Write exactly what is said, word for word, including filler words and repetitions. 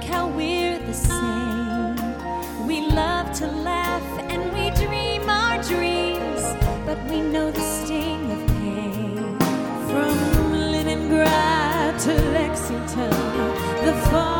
how we're the same. We love to laugh and we dream our dreams, but we know the sting of pain. From Leningrad to Lexington, the far